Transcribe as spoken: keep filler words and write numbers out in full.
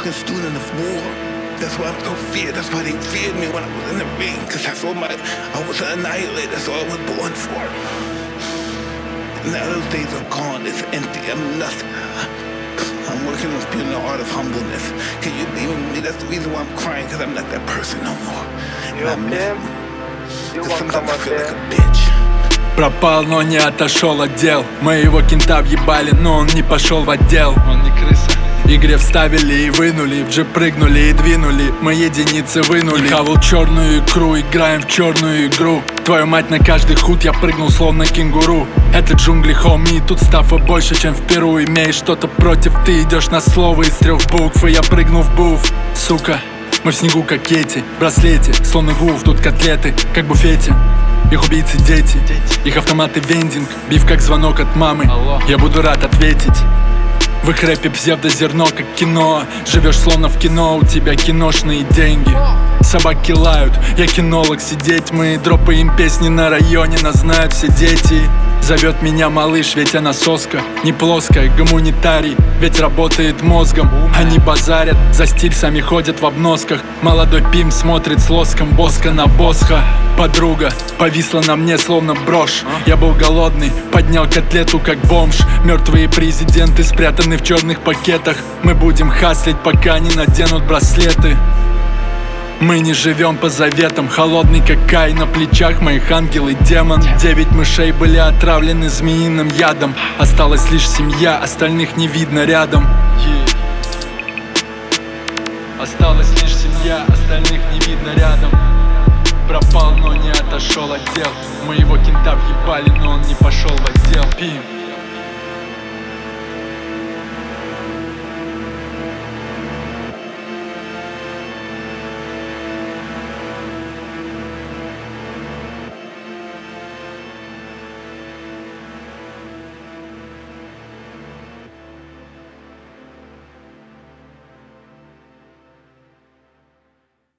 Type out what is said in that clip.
fucking student of war. That's why I'm so feared, that's why they feared me when I was in the ring. Cause that's all my, I was an annihilator, that's all I was born for. Now those days are gone, it's empty, I'm nothing. I'm working on building the art of humbleness. Can you believe me? That's the reason why I'm crying, cause I'm not that person no more. And I miss me. Cause sometimes I feel like a bitch. Пропал, но не отошел от дел. Моего кента въебали, но он не пошел в отдел. Он не крыса. Игре вставили и вынули, в джип прыгнули и двинули. Мы единицы вынули. Хавал черную икру, играем в черную игру. Твою мать, на каждый худ я прыгнул словно кенгуру. Это джунгли, хоми, и тут стафа больше, чем в Перу. Имеешь что-то против, ты идешь на слово из трех букв. И я прыгну в буф, сука. Мы в снегу как Кетти, браслете, словно гуф, тут котлеты, как в буфете. Их убийцы дети, их автоматы вендинг. Биф как звонок от мамы, я буду рад ответить. В их рэпе псевдозерно, как кино. Живешь словно в кино, у тебя киношные деньги. Собаки лают, я кинолог, сидеть мы дропаем песни на районе, нас знают все дети. Зовет меня малыш, ведь она соска не плоская, гуманитарий, ведь работает мозгом. Они базарят, за стиль сами ходят в обносках. Молодой пим смотрит с лоском боска на босха. Подруга повисла на мне словно брошь. Я был голодный, поднял котлету как бомж. Мертвые президенты спрятаны в черных пакетах. Мы будем хаслить, пока не наденут браслеты. Мы не живем по заветам, холодный как Кай. На плечах моих ангел и демон. Девять мышей были отравлены змеиным ядом. Осталась лишь семья, остальных не видно рядом. yeah. Осталась лишь семья, остальных не видно рядом. Пропал, но не отошел от дел. Мы его кента въебали, но он не пошел в отдел. Пим.